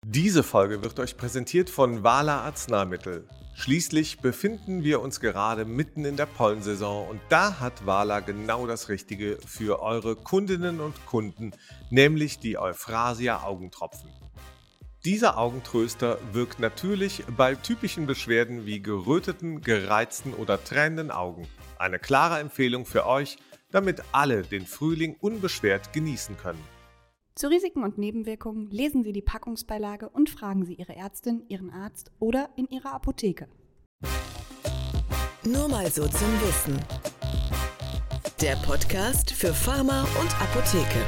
Diese Folge wird euch präsentiert von Wala Arzneimittel. Schließlich befinden wir uns gerade mitten in der Pollensaison und da hat Wala genau das Richtige für eure Kundinnen und Kunden, nämlich die Euphrasia Augentropfen. Dieser Augentröster wirkt natürlich bei typischen Beschwerden wie geröteten, gereizten oder tränenden Augen. Eine klare Empfehlung für euch, damit alle den Frühling unbeschwert genießen können. Zu Risiken und Nebenwirkungen lesen Sie die Packungsbeilage und fragen Sie Ihre Ärztin, Ihren Arzt oder in Ihrer Apotheke. Nur mal so zum Wissen. Der Podcast für Pharma und Apotheke.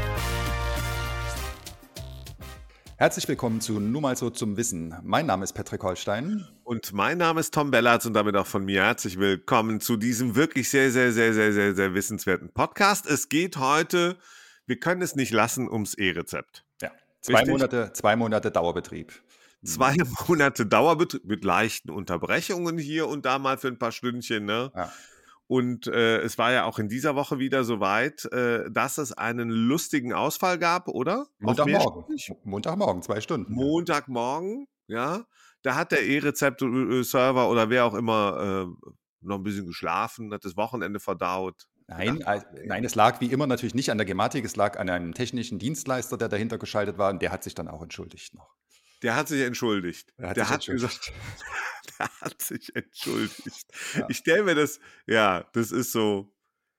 Herzlich willkommen zu Nur mal so zum Wissen. Mein Name ist Patrick Holstein. Und mein Name ist Tom Bellatz und damit auch von mir herzlich willkommen zu diesem wirklich sehr wissenswerten Podcast. Es geht heute, wir können es nicht lassen, ums E-Rezept. Ja, Richtig? 2 Monate Dauerbetrieb. 2 Monate Dauerbetrieb mit leichten Unterbrechungen hier und da mal für ein paar Stündchen, ne? Ja. Und es war ja auch in dieser Woche wieder soweit, dass es einen lustigen Ausfall gab, oder? Auch mehrstufig? Montagmorgen, 2 Stunden. Ja. Montagmorgen, ja, da hat der E-Rezept-Server oder wer auch immer noch ein bisschen geschlafen, hat das Wochenende verdaut. Nein, Gedacht, nein, es lag wie immer natürlich nicht an der Gematik, es lag an einem technischen Dienstleister, der dahinter geschaltet war und der hat sich dann auch entschuldigt noch. Der hat sich entschuldigt. Der hat Der sich hat entschuldigt. gesagt, der hat sich entschuldigt. Ja. Ich stelle mir das, ja, das ist so,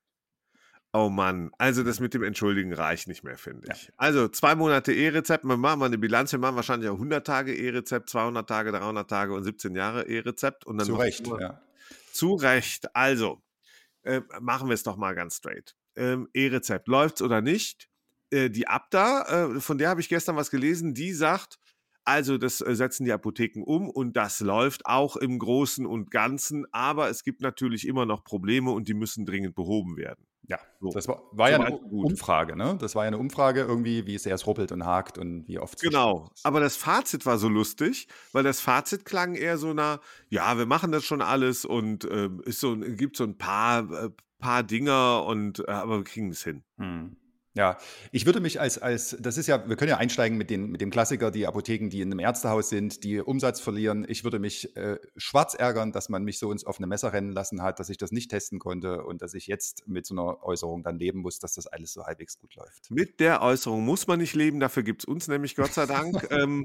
oh Mann, also das mit dem Entschuldigen reicht nicht mehr, finde Ja. ich. Also 2 Monate E-Rezept, wir machen mal eine Bilanz, wir machen wahrscheinlich auch 100 Tage E-Rezept, 200 Tage, 300 Tage und 17 Jahre E-Rezept. Und dann Zu noch Recht, immer- ja. Zu Recht, also machen wir es doch mal ganz straight. E-Rezept, läuft's oder nicht? Die Abda, von der habe ich gestern was gelesen, die sagt, also das setzen die Apotheken um und das läuft auch im Großen und Ganzen, aber es gibt natürlich immer noch Probleme und die müssen dringend behoben werden. Ja, So. das war ja eine Soweit so gut. Umfrage, ne? Das war ja eine Umfrage irgendwie, wie sehr es ruppelt und hakt und wie oft es Genau, verstopft ist. aber das Fazit war so lustig, weil das Fazit klang eher so nach, ja, wir machen das schon alles und gibt so ein paar Dinger und aber wir kriegen es hin. Mhm. Ja, ich würde mich das ist ja, wir können ja einsteigen mit dem Klassiker, die Apotheken, die in einem Ärztehaus sind, die Umsatz verlieren. Ich würde mich schwarz ärgern, dass man mich so ins offene Messer rennen lassen hat, dass ich das nicht testen konnte und dass ich jetzt mit so einer Äußerung dann leben muss, dass das alles so halbwegs gut läuft. Mit der Äußerung muss man nicht leben, dafür gibt es uns nämlich Gott sei Dank.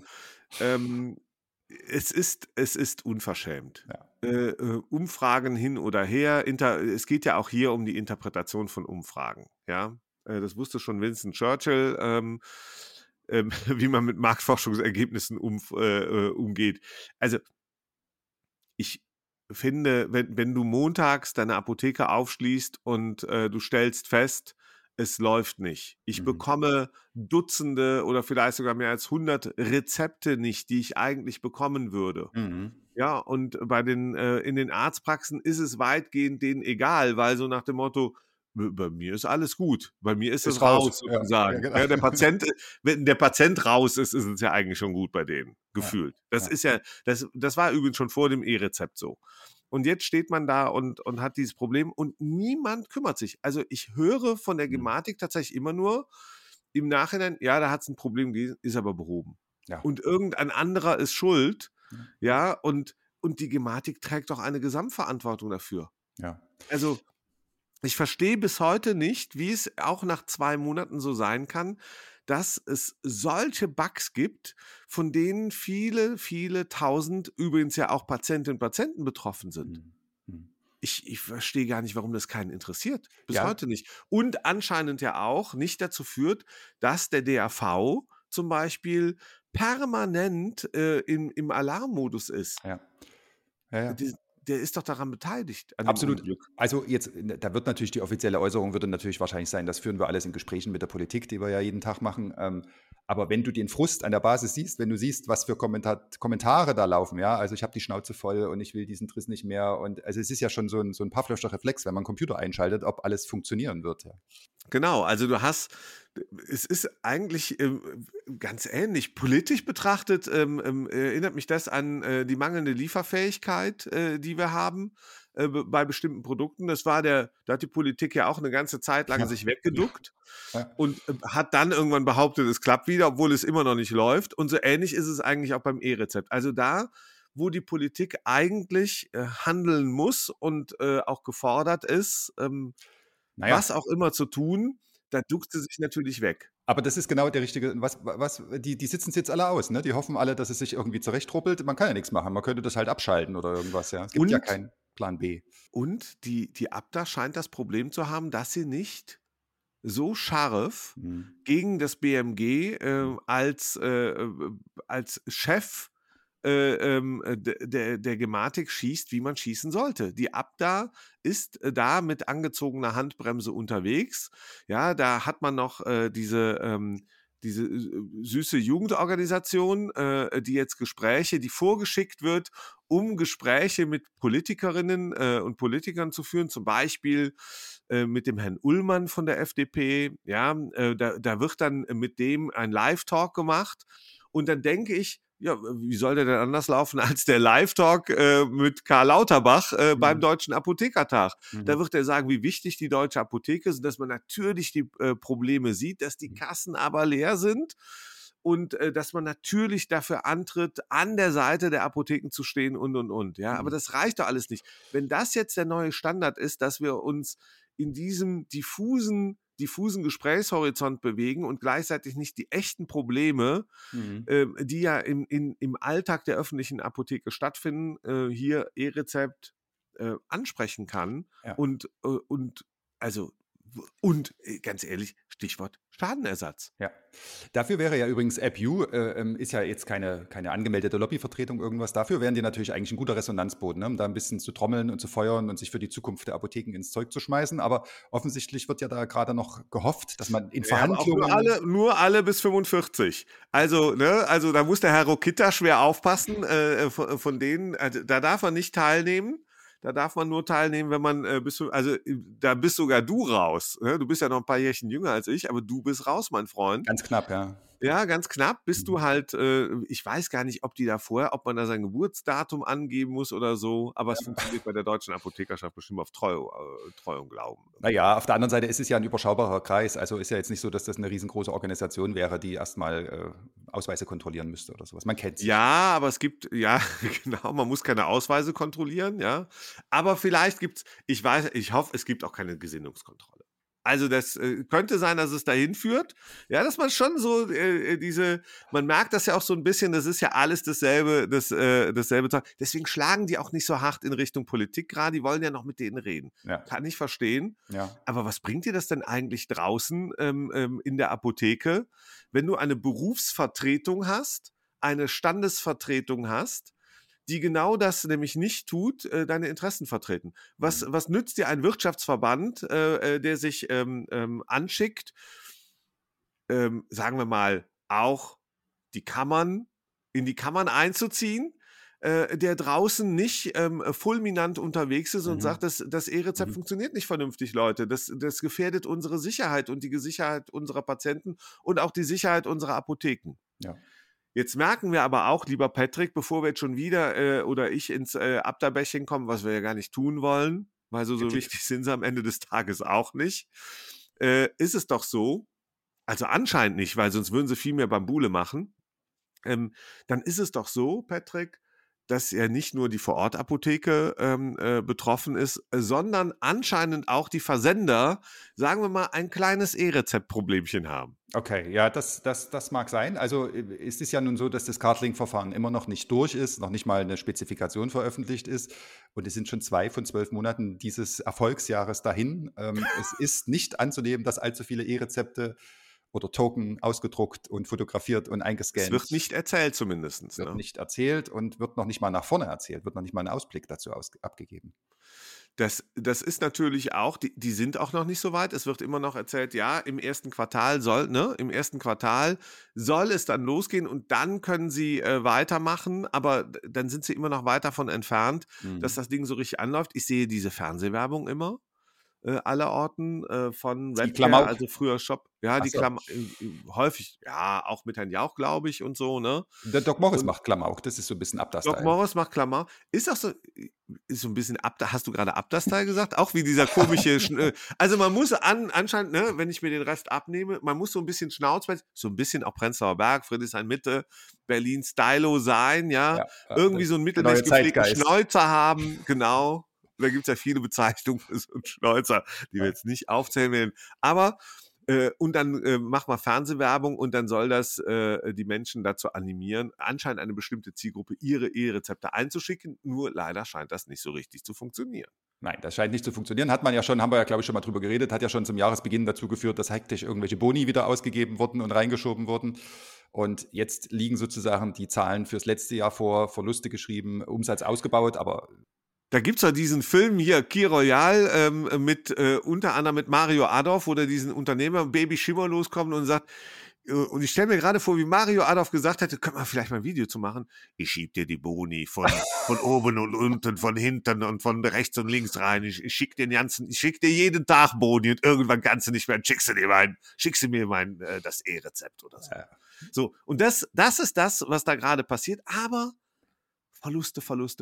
Es ist unverschämt. Ja. Umfragen hin oder her, es geht ja auch hier um die Interpretation von Umfragen. Ja? Das wusste schon Winston Churchill, wie man mit Marktforschungsergebnissen umgeht. Also ich finde, wenn du montags deine Apotheke aufschließt und du stellst fest, es läuft nicht. Ich Mhm. bekomme Dutzende oder vielleicht sogar mehr als 100 Rezepte nicht, die ich eigentlich bekommen würde. Mhm. Ja, und in den Arztpraxen ist es weitgehend denen egal, weil so nach dem Motto, bei mir ist alles gut, bei mir ist es Ist raus. raus Ja, sozusagen. genau. Ja, wenn der Patient raus ist, ist es ja eigentlich schon gut bei denen, Ja, gefühlt. Das ja. ist ja, das war übrigens schon vor dem E-Rezept so. Und jetzt steht man da und hat dieses Problem und niemand kümmert sich. Also ich höre von der Mhm. Gematik tatsächlich immer nur im Nachhinein, ja, da hat es ein Problem gewesen, ist aber behoben. Ja. Und irgendein anderer ist schuld, Ja. ja, und die Gematik trägt doch eine Gesamtverantwortung dafür. Ja. Also ich verstehe bis heute nicht, wie es auch nach 2 Monaten so sein kann, dass es solche Bugs gibt, von denen viele Tausend, übrigens ja auch Patientinnen und Patienten betroffen sind. Mhm. Mhm. Ich verstehe gar nicht, warum das keinen interessiert. Bis Ja. heute nicht. Und anscheinend ja auch nicht dazu führt, dass der DAV zum Beispiel permanent im Alarmmodus ist. Ja. Ja, ja. Der ist doch daran beteiligt, an dem Absolut. Unglück. Also jetzt, da wird natürlich die offizielle Äußerung würde natürlich wahrscheinlich sein, das führen wir alles in Gesprächen mit der Politik, die wir ja jeden Tag machen. Aber wenn du den Frust an der Basis siehst, wenn du siehst, was für Kommentare da laufen, ja, also ich habe die Schnauze voll und ich will diesen Driss nicht mehr. Und also es ist ja schon so ein Pavlovscher Reflex, wenn man einen Computer einschaltet, ob alles funktionieren wird. Ja. Genau, also es ist eigentlich ganz ähnlich. Politisch betrachtet erinnert mich das an die mangelnde Lieferfähigkeit, die wir haben. bei bestimmten Produkten. Da hat die Politik ja auch eine ganze Zeit lang sich weggeduckt und hat dann irgendwann behauptet, es klappt wieder, obwohl es immer noch nicht läuft. Und so ähnlich ist es eigentlich auch beim E-Rezept. Also da, wo die Politik eigentlich handeln muss und auch gefordert ist, was auch immer zu tun, da duckt sie sich natürlich weg. Aber das ist genau der richtige, die sitzen es jetzt alle aus, ne? Die hoffen alle, dass es sich irgendwie zurechtruppelt. Man kann ja nichts machen. Man könnte das halt abschalten oder irgendwas, ja. Es gibt ja keinen Plan B. Und die Abda scheint das Problem zu haben, dass sie nicht so scharf gegen das BMG als Chef der Gematik schießt, wie man schießen sollte. Die Abda ist da mit angezogener Handbremse unterwegs. Ja, da hat man noch diese süße Jugendorganisation, die jetzt die vorgeschickt wird, um Gespräche mit Politikerinnen und Politikern zu führen, zum Beispiel mit dem Herrn Ullmann von der FDP. Ja, da wird dann mit dem ein Live-Talk gemacht. Und dann denke ich, ja, wie soll der denn anders laufen als der Live-Talk mit Karl Lauterbach beim Deutschen Apothekertag? Da wird er sagen, wie wichtig die deutsche Apotheke ist und dass man natürlich die Probleme sieht, dass die Kassen aber leer sind und dass man natürlich dafür antritt, an der Seite der Apotheken zu stehen und. Ja, aber das reicht doch alles nicht. Wenn das jetzt der neue Standard ist, dass wir uns in diesem diffusen Gesprächshorizont bewegen und gleichzeitig nicht die echten Probleme, die ja im Alltag der öffentlichen Apotheke stattfinden, hier E-Rezept ansprechen kann. Ja. Und ganz ehrlich, Stichwort Schadenersatz. Ja, dafür wäre ja übrigens AppU, ist ja jetzt keine angemeldete Lobbyvertretung, irgendwas. Dafür wären die natürlich eigentlich ein guter Resonanzboden, ne? Um da ein bisschen zu trommeln und zu feuern und sich für die Zukunft der Apotheken ins Zeug zu schmeißen. Aber offensichtlich wird ja da gerade noch gehofft, dass man in Verhandlungen... Auch nur alle bis 45. Also da muss der Herr Rokita schwer aufpassen. Von denen, also, da darf er nicht teilnehmen. Da darf man nur teilnehmen, wenn man da bist sogar du raus. Ne? Du bist ja noch ein paar Jährchen jünger als ich, aber du bist raus, mein Freund. Ganz knapp, ja. Ja, ganz knapp bist du halt, ich weiß gar nicht, ob man da sein Geburtsdatum angeben muss oder so, aber es funktioniert bei der Deutschen Apothekerschaft bestimmt auf Treu und Glauben. Naja, auf der anderen Seite ist es ja ein überschaubarer Kreis, also ist ja jetzt nicht so, dass das eine riesengroße Organisation wäre, die erstmal Ausweise kontrollieren müsste oder sowas. Man kennt es. Ja, aber es gibt, ja, genau, man muss keine Ausweise kontrollieren, ja, aber vielleicht ich hoffe, es gibt auch keine Gesinnungskontrolle. Also das könnte sein, dass es dahin führt, ja, dass man schon so man merkt das ja auch so ein bisschen, das ist ja alles dasselbe Zeug. Deswegen schlagen die auch nicht so hart in Richtung Politik gerade, die wollen ja noch mit denen reden. Ja. Kann ich verstehen. Ja. Aber was bringt dir das denn eigentlich draußen in der Apotheke, wenn du eine Berufsvertretung hast, eine Standesvertretung hast, die genau das nämlich nicht tut, deine Interessen vertreten. Was nützt dir ein Wirtschaftsverband, der sich anschickt, sagen wir mal, auch in die Kammern einzuziehen, der draußen nicht fulminant unterwegs ist und sagt, das E-Rezept funktioniert nicht vernünftig, Leute. Das gefährdet unsere Sicherheit und die Sicherheit unserer Patienten und auch die Sicherheit unserer Apotheken. Ja. Jetzt merken wir aber auch, lieber Patrick, bevor wir jetzt schon wieder oder ich ins Abda-Bächchen kommen, was wir ja gar nicht tun wollen, weil so wichtig sind sie am Ende des Tages auch nicht, ist es doch so, also anscheinend nicht, weil sonst würden sie viel mehr Bambule machen, dann ist es doch so, Patrick, dass ja nicht nur die Vorortapotheke betroffen ist, sondern anscheinend auch die Versender, sagen wir mal, ein kleines E-Rezept-Problemchen haben. Okay, ja, das mag sein. Also es ist ja nun so, dass das Cardlink-Verfahren immer noch nicht durch ist, noch nicht mal eine Spezifikation veröffentlicht ist. Und es sind schon 2 von 12 Monaten dieses Erfolgsjahres dahin. Es ist nicht anzunehmen, dass allzu viele E-Rezepte oder Token ausgedruckt und fotografiert und eingescannt. Es wird nicht erzählt zumindest. Es wird nicht erzählt und wird noch nicht mal nach vorne erzählt, wird noch nicht mal ein Ausblick dazu abgegeben. Das ist natürlich auch, die sind auch noch nicht so weit. Es wird immer noch erzählt, ja, im ersten Quartal soll es dann losgehen und dann können sie weitermachen, aber dann sind sie immer noch weit davon entfernt, dass das Ding so richtig anläuft. Ich sehe diese Fernsehwerbung immer. allerorten von Die Redcare, Klamauk. also früher Shop. Ja, Ach die so. häufig, ja, auch mit Herrn Jauch, glaube ich, und so, ne? Der Doc Morris Und macht Klamauk, das ist so ein bisschen Doc Abda-Style. Morris macht Klamauk. Ist auch so, ist so ein bisschen Abda. Hast du gerade Abda-Style gesagt? Auch wie dieser komische, also man muss anscheinend, ne, wenn ich mir den Rest abnehme, man muss so ein bisschen Schnauzbart, so ein bisschen auch Prenzlauer Berg, Friedrichshain-Mitte, Berlin-Stylo sein, ja. Ja, Irgendwie so einen der neue mittelmäßig gepflegten Zeitgeist. Schnäuzer haben, genau. Da gibt es ja viele Bezeichnungen für so einen Schnäuzer, die wir jetzt nicht aufzählen werden. Aber und dann machen wir Fernsehwerbung und dann soll das die Menschen dazu animieren, anscheinend eine bestimmte Zielgruppe ihre E-Rezepte einzuschicken. Nur leider scheint das nicht so richtig zu funktionieren. Nein, das scheint nicht zu funktionieren. Haben wir ja, glaube ich, schon mal drüber geredet, hat ja schon zum Jahresbeginn dazu geführt, dass hektisch irgendwelche Boni wieder ausgegeben wurden und reingeschoben wurden. Und jetzt liegen sozusagen die Zahlen fürs letzte Jahr vor, Verluste geschrieben, Umsatz ausgebaut, aber Da gibt es ja diesen Film hier, Key Royal, mit unter anderem mit Mario Adorf, wo der diesen Unternehmer Baby Schimmer loskommt und sagt, und ich stelle mir gerade vor, wie Mario Adorf gesagt hätte, können wir vielleicht mal ein Video zu machen? Ich schieb dir die Boni von oben und unten, von hinten und von rechts und links rein. Ich schick dir jeden Tag Boni und irgendwann kannst du nicht mehr, schickst du mir das E-Rezept oder so. Ja. So, und das ist das, was da gerade passiert, aber Verluste.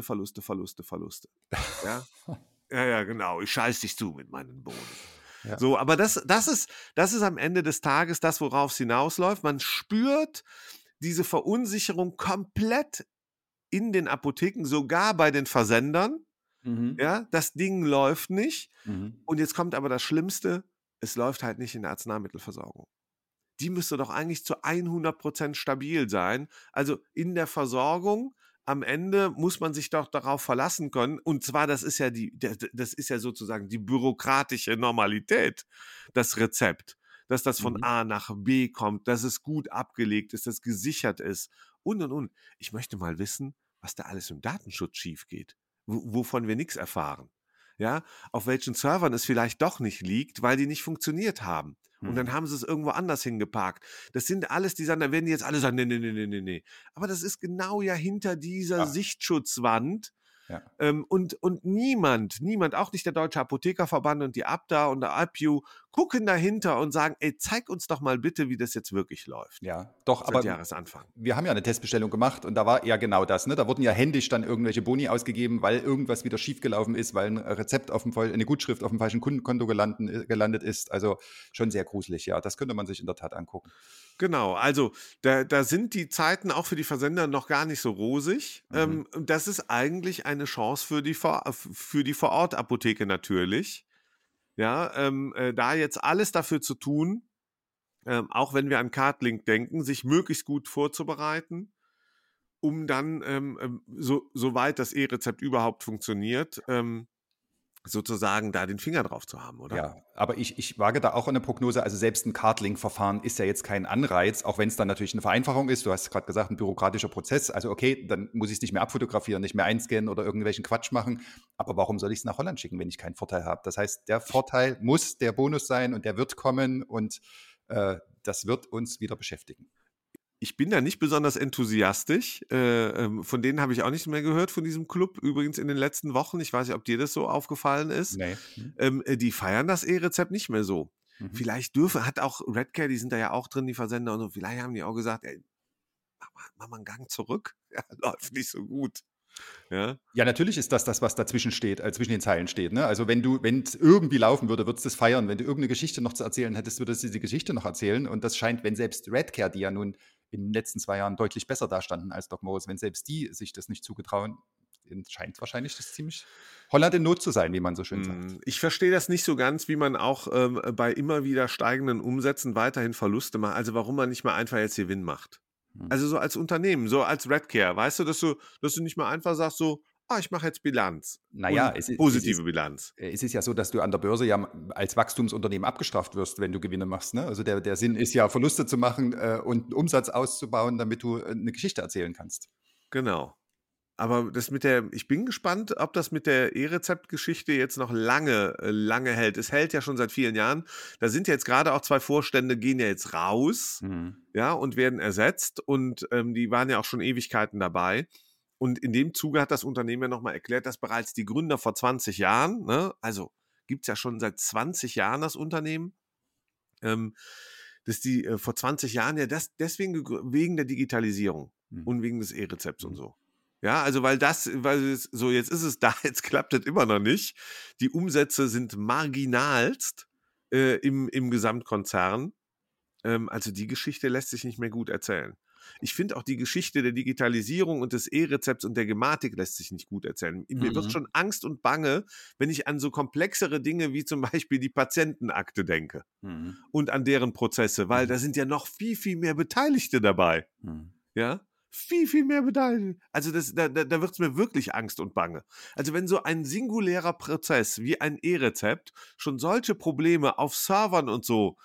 Ja, ja, genau. Ich scheiß dich zu mit meinen Boni. Ja. So, aber das ist am Ende des Tages das, worauf es hinausläuft. Man spürt diese Verunsicherung komplett in den Apotheken, sogar bei den Versendern. Mhm. Ja, das Ding läuft nicht. Mhm. Und jetzt kommt aber das Schlimmste, es läuft halt nicht in der Arzneimittelversorgung. Die müsste doch eigentlich zu 100% stabil sein. Also in der Versorgung am Ende muss man sich doch darauf verlassen können. Und zwar, das ist ja sozusagen die bürokratische Normalität, das Rezept, dass das von A nach B kommt, dass es gut abgelegt ist, dass es gesichert ist und. Ich möchte mal wissen, was da alles im Datenschutz schief geht, wovon wir nichts erfahren. Ja, auf welchen Servern es vielleicht doch nicht liegt, weil die nicht funktioniert haben. Und dann haben sie es irgendwo anders hingeparkt. Das sind alles die Sachen, da werden die jetzt alle sagen, nee. Aber das ist genau ja hinter dieser Sichtschutzwand. Ja. Und niemand, auch nicht der Deutsche Apothekerverband und die Abda und der APU, gucken dahinter und sagen, ey, zeig uns doch mal bitte, wie das jetzt wirklich läuft. Ja, doch, Seit aber Jahresanfang. wir haben ja eine Testbestellung gemacht und da war ja genau das. Ne? Da wurden ja händisch dann irgendwelche Boni ausgegeben, weil irgendwas wieder schiefgelaufen ist, weil ein Rezept eine Gutschrift auf dem falschen Kundenkonto gelandet ist. Also schon sehr gruselig, ja. Das könnte man sich in der Tat angucken. Genau, also da sind die Zeiten auch für die Versender noch gar nicht so rosig. Und das ist eigentlich eine Chance für die Vorortapotheke natürlich. Ja, da jetzt alles dafür zu tun, auch wenn wir an Cardlink denken, sich möglichst gut vorzubereiten, um dann, soweit das E-Rezept überhaupt funktioniert, sozusagen da den Finger drauf zu haben, oder? Ja, aber ich wage da auch eine Prognose. Also selbst ein Cardlink-Verfahren ist ja jetzt kein Anreiz, auch wenn es dann natürlich eine Vereinfachung ist. Du hast gerade gesagt, ein bürokratischer Prozess. Also okay, dann muss ich es nicht mehr abfotografieren, nicht mehr einscannen oder irgendwelchen Quatsch machen. Aber warum soll ich es nach Holland schicken, wenn ich keinen Vorteil habe? Das heißt, der Vorteil muss der Bonus sein und der wird kommen und das wird uns wieder beschäftigen. Ich bin da nicht besonders enthusiastisch. Von denen habe ich auch nicht mehr gehört, von diesem Club. Übrigens in den letzten Wochen. Ich weiß nicht, ob dir das so aufgefallen ist. Nee. Die feiern das E-Rezept nicht mehr so. Vielleicht hat auch Redcare, die sind da ja auch drin, die Versender und so. Vielleicht haben die auch gesagt, ey, mach mal einen Gang zurück. Ja, läuft nicht so gut. Ja, Ja, natürlich ist das, was dazwischen steht, zwischen den Zeilen steht. Ne? Also wenn es irgendwie laufen würde, würdest du es feiern. Wenn du irgendeine Geschichte noch zu erzählen hättest, würdest du die Geschichte noch erzählen. Und das scheint, wenn selbst Redcare, die ja nun in den letzten 2 Jahren deutlich besser dastanden als Doc Morris, wenn selbst die sich das nicht zugetrauen, scheint wahrscheinlich das ziemlich Holland in Not zu sein, wie man so schön sagt. Ich verstehe das nicht so ganz, wie man auch bei immer wieder steigenden Umsätzen weiterhin Verluste macht. Also warum man nicht mal einfach jetzt Gewinn macht. Also so als Unternehmen, so als Redcare, weißt du, dass du nicht mal einfach sagst so, ich mache jetzt Bilanz. Naja, Positive Bilanz. Es ist ja so, dass du an der Börse ja als Wachstumsunternehmen abgestraft wirst, wenn du Gewinne machst. Ne? Also der Sinn ist ja, Verluste zu machen und einen Umsatz auszubauen, damit du eine Geschichte erzählen kannst. Genau. Aber ich bin gespannt, ob das mit der E-Rezept-Geschichte jetzt noch lange hält. Es hält ja schon seit vielen Jahren. Da sind jetzt gerade auch 2 Vorstände, gehen ja jetzt raus, ja, und werden ersetzt. Und die waren ja auch schon Ewigkeiten dabei. Und in dem Zuge hat das Unternehmen ja nochmal erklärt, dass bereits die Gründer vor 20 Jahren, ne, also gibt es ja schon seit 20 Jahren, das Unternehmen. Dass die vor 20 Jahren ja wegen der Digitalisierung und wegen des E-Rezepts und so. Ja, also weil so jetzt ist es da, jetzt klappt das immer noch nicht. Die Umsätze sind marginalst im Gesamtkonzern. Also die Geschichte lässt sich nicht mehr gut erzählen. Ich finde auch die Geschichte der Digitalisierung und des E-Rezepts und der Gematik lässt sich nicht gut erzählen. Mir wird schon Angst und Bange, wenn ich an so komplexere Dinge wie zum Beispiel die Patientenakte denke und an deren Prozesse, weil da sind ja noch viel, viel mehr Beteiligte dabei. Ja, viel, viel mehr Beteiligte. Also da wird es mir wirklich Angst und Bange. Also wenn so ein singulärer Prozess wie ein E-Rezept schon solche Probleme auf Servern und so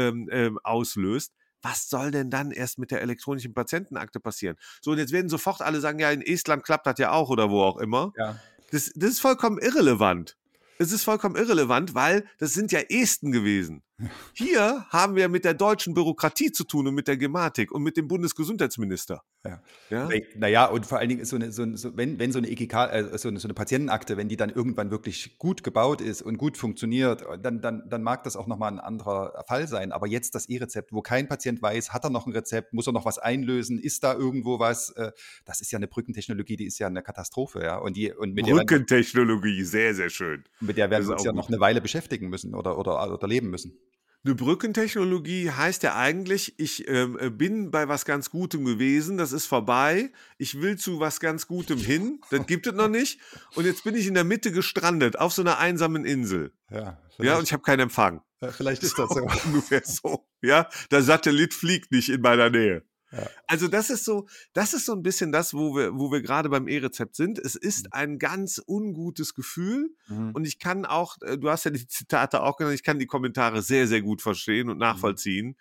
auslöst, was soll denn dann erst mit der elektronischen Patientenakte passieren? So, und jetzt werden sofort alle sagen, ja, in Estland klappt das ja auch oder wo auch immer. Ja. Das ist vollkommen irrelevant. Es ist vollkommen irrelevant, weil das sind ja Esten gewesen. Hier haben wir mit der deutschen Bürokratie zu tun und mit der Gematik und mit dem Bundesgesundheitsminister. Ja. Ja? Naja, und vor allen Dingen ist wenn so eine EGK, so eine Patientenakte, wenn die dann irgendwann wirklich gut gebaut ist und gut funktioniert, dann mag das auch nochmal ein anderer Fall sein. Aber jetzt das E-Rezept, wo kein Patient weiß, hat er noch ein Rezept, muss er noch was einlösen, ist da irgendwo was? Das ist ja eine Brückentechnologie, die ist ja eine Katastrophe. Ja? Und mit Brückentechnologie, sehr, sehr schön. Mit der werden Das wir ist uns ja auch noch gut. eine Weile beschäftigen müssen oder leben müssen. Eine Brückentechnologie heißt ja eigentlich, ich bin bei was ganz Gutem gewesen, das ist vorbei, ich will zu was ganz Gutem hin, das gibt es noch nicht und jetzt bin ich in der Mitte gestrandet, auf so einer einsamen Insel. Ja, und ich habe keinen Empfang. Vielleicht ist das so. Ungefähr so. Ja, der Satellit fliegt nicht in meiner Nähe. Ja. Also das ist so ein bisschen das, wo wir gerade beim E-Rezept sind. Es ist ein ganz ungutes Gefühl und ich kann auch, du hast ja die Zitate auch genannt, ich kann die Kommentare sehr, sehr gut verstehen und nachvollziehen.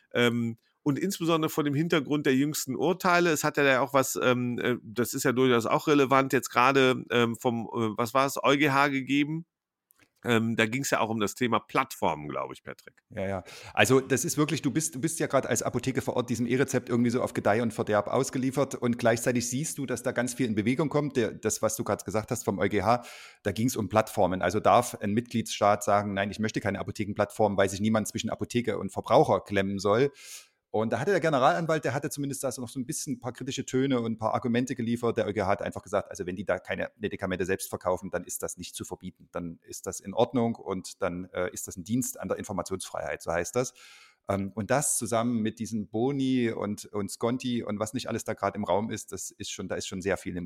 Und insbesondere vor dem Hintergrund der jüngsten Urteile, es hat ja auch was, das ist ja durchaus auch relevant, jetzt gerade was war es, EuGH gegeben. Da ging es ja auch um das Thema Plattformen, glaube ich, Patrick. Ja. Also das ist wirklich, du bist ja gerade als Apotheke vor Ort diesem E-Rezept irgendwie so auf Gedeih und Verderb ausgeliefert und gleichzeitig siehst du, dass da ganz viel in Bewegung kommt. Das, was du gerade gesagt hast vom EuGH, da ging es um Plattformen. Also darf ein Mitgliedsstaat sagen, nein, ich möchte keine Apothekenplattform, weil sich niemand zwischen Apotheke und Verbraucher klemmen soll. Und da hatte der Generalanwalt, der hatte zumindest da so noch so ein paar kritische Töne und ein paar Argumente geliefert. Der EuGH hat einfach gesagt, also wenn die da keine Medikamente selbst verkaufen, dann ist das nicht zu verbieten. Dann ist das in Ordnung und dann ist das ein Dienst an der Informationsfreiheit, so heißt das. Und das zusammen mit diesen Boni und Sconti und was nicht alles da gerade im Raum ist, da ist schon sehr viel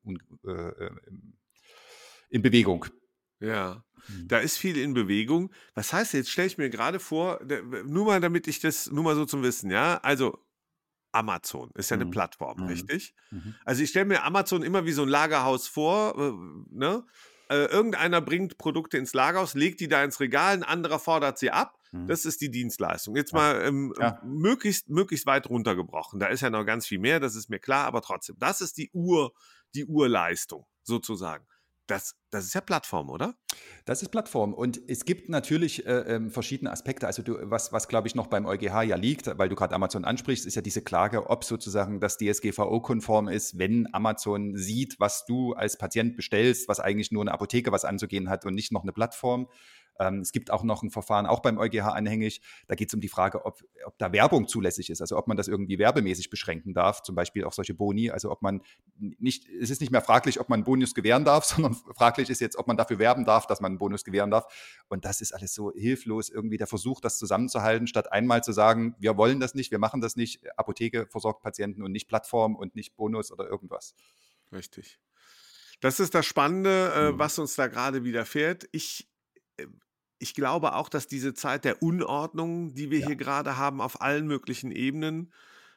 in Bewegung. Ja, da ist viel in Bewegung. Was heißt jetzt, stelle ich mir gerade vor, nur mal damit ich das, nur mal so zum Wissen, ja, also Amazon ist ja eine Plattform, richtig? Also ich stelle mir Amazon immer wie so ein Lagerhaus vor, ne? Irgendeiner bringt Produkte ins Lagerhaus, legt die da ins Regal, ein anderer fordert sie ab. Das ist die Dienstleistung. Jetzt mal möglichst weit runtergebrochen. Da ist ja noch ganz viel mehr, das ist mir klar, aber trotzdem, das ist die Urleistung sozusagen. Das ist ja Plattform, oder? Das ist Plattform und es gibt natürlich verschiedene Aspekte. Also was glaube ich noch beim EuGH ja liegt, weil du gerade Amazon ansprichst, ist ja diese Klage, ob sozusagen das DSGVO-konform ist, wenn Amazon sieht, was du als Patient bestellst, was eigentlich nur eine Apotheke was anzugehen hat und nicht noch eine Plattform. Es gibt auch noch ein Verfahren, auch beim EuGH anhängig, da geht es um die Frage, ob da Werbung zulässig ist, also ob man das irgendwie werbemäßig beschränken darf, zum Beispiel auch solche Boni, also ob man es ist nicht mehr fraglich, ob man einen Bonus gewähren darf, sondern fraglich ist jetzt, ob man dafür werben darf, dass man einen Bonus gewähren darf. Und das ist alles so hilflos, irgendwie der Versuch, das zusammenzuhalten, statt einmal zu sagen, wir wollen das nicht, wir machen das nicht, Apotheke versorgt Patienten und nicht Plattform und nicht Bonus oder irgendwas. Richtig. Das ist das Spannende, was uns da gerade widerfährt. Ich glaube auch, dass diese Zeit der Unordnung, die wir hier gerade haben, auf allen möglichen Ebenen,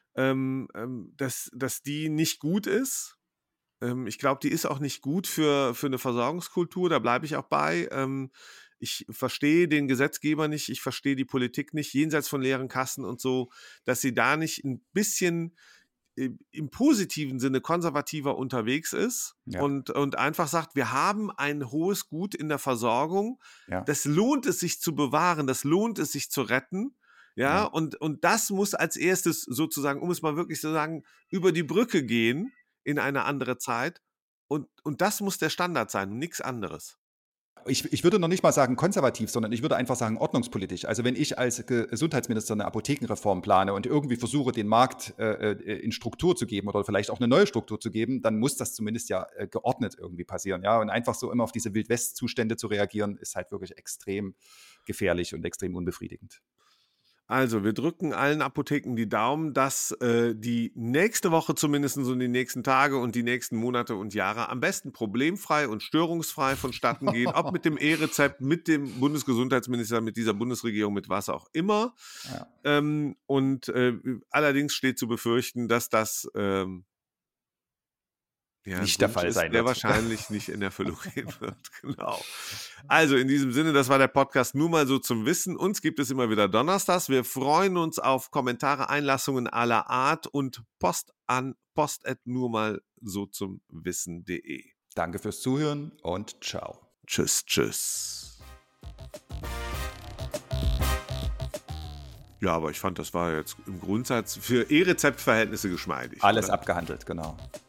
dass die nicht gut ist. Ich glaube, die ist auch nicht gut für eine Versorgungskultur, da bleibe ich auch bei. Ich verstehe den Gesetzgeber nicht, ich verstehe die Politik nicht, jenseits von leeren Kassen und so, dass sie da nicht ein bisschen im positiven Sinne konservativer unterwegs ist und einfach sagt, wir haben ein hohes Gut in der Versorgung, das lohnt es sich zu bewahren, das lohnt es sich zu retten, und das muss als erstes sozusagen, um es mal wirklich zu sagen, über die Brücke gehen in eine andere Zeit und das muss der Standard sein, nichts anderes. ich würde noch nicht mal sagen konservativ, sondern ich würde einfach sagen ordnungspolitisch. Also wenn ich als Gesundheitsminister eine Apothekenreform plane und irgendwie versuche, den Markt in Struktur zu geben oder vielleicht auch eine neue Struktur zu geben, dann muss das zumindest ja geordnet irgendwie passieren. Ja? Und einfach so immer auf diese Wildwest-Zustände zu reagieren, ist halt wirklich extrem gefährlich und extrem unbefriedigend. Also, wir drücken allen Apotheken die Daumen, dass die nächste Woche zumindest und die nächsten Tage und die nächsten Monate und Jahre am besten problemfrei und störungsfrei vonstatten gehen, ob mit dem E-Rezept, mit dem Bundesgesundheitsminister, mit dieser Bundesregierung, mit was auch immer. Ja. Allerdings steht zu befürchten, dass das nicht der Fall sein der wird. wahrscheinlich nicht in Erfüllung gehen wird. Genau. Also in diesem Sinne, das war der Podcast Nur mal so zum Wissen. Uns gibt es immer wieder donnerstags. Wir freuen uns auf Kommentare, Einlassungen aller Art und Post an post@nurmalsozumwissen.de. Danke fürs Zuhören und ciao. Tschüss. Ja, aber ich fand, das war jetzt im Grundsatz für E-Rezept-Verhältnisse geschmeidig. Alles oder? abgehandelt, genau.